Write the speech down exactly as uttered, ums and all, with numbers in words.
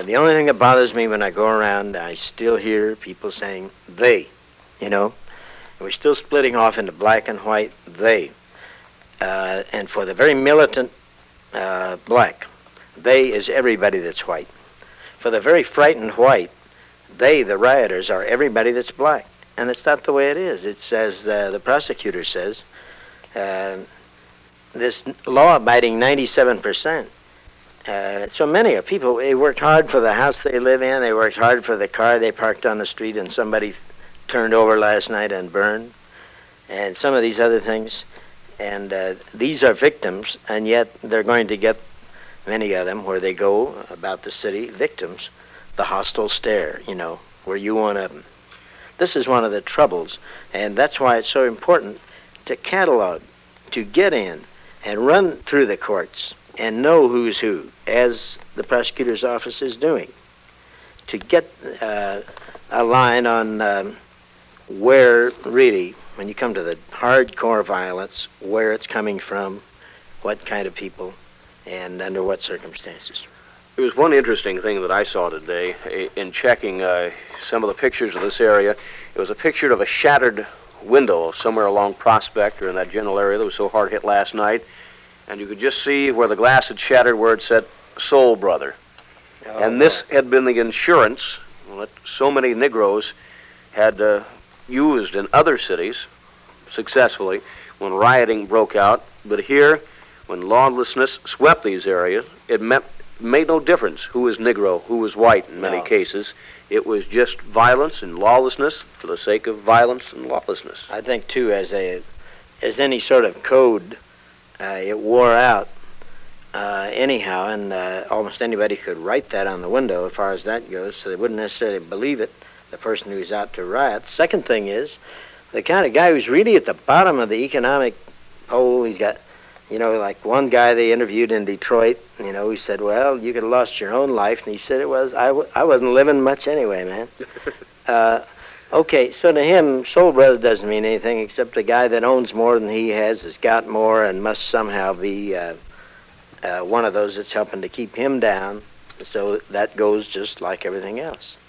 Uh, the only thing that bothers me when I go around, I still hear people saying they, you know. We're still splitting off into black and white, they. Uh, and for the very militant uh, black, they is everybody that's white. For the very frightened white, they, the rioters, are everybody that's black. And it's not the way it is. It says, uh, the prosecutor says, uh, this law-abiding ninety-seven percent. Uh, so many of people, they worked hard for the house they live in, they worked hard for the car they parked on the street and somebody turned over last night and burned, and some of these other things. And uh, these are victims, and yet they're going to get, many of them, where they go about the city, victims, the hostile stare, you know, where you want to... This is one of the troubles, and that's why it's so important to catalog, to get in and run through the courts and know who's who, as the prosecutor's office is doing, to get uh, a line on um, where really, when you come to the hardcore violence, where it's coming from, what kind of people, and under what circumstances. There was one interesting thing that I saw today in checking uh, some of the pictures of this area. It was a picture of a shattered window somewhere along Prospect or in that general area that was so hard hit last night. And you could just see where the glass had shattered where it said Soul Brother. Oh, and this boy. had been the insurance that so many Negroes had uh, used in other cities successfully when rioting broke out. But here, when lawlessness swept these areas, it meant made no difference who was Negro, who was white in many no. cases. It was just violence and lawlessness for the sake of violence and lawlessness. I think, too, as a as any sort of code, uh, it wore out uh, anyhow, and uh, almost anybody could write that on the window as far as that goes, so they wouldn't necessarily believe it, the person who's out to riot. Second thing is, the kind of guy who's really at the bottom of the economic pole, he's got... You know, like one guy they interviewed in Detroit, you know, he said, well, you could have lost your own life. And he said it was, I, w I wasn't living much anyway, man. uh, okay, so to him, Soul Brother doesn't mean anything except a guy that owns more than he has, has got more, and must somehow be uh, uh, one of those that's helping to keep him down. So that goes just like everything else.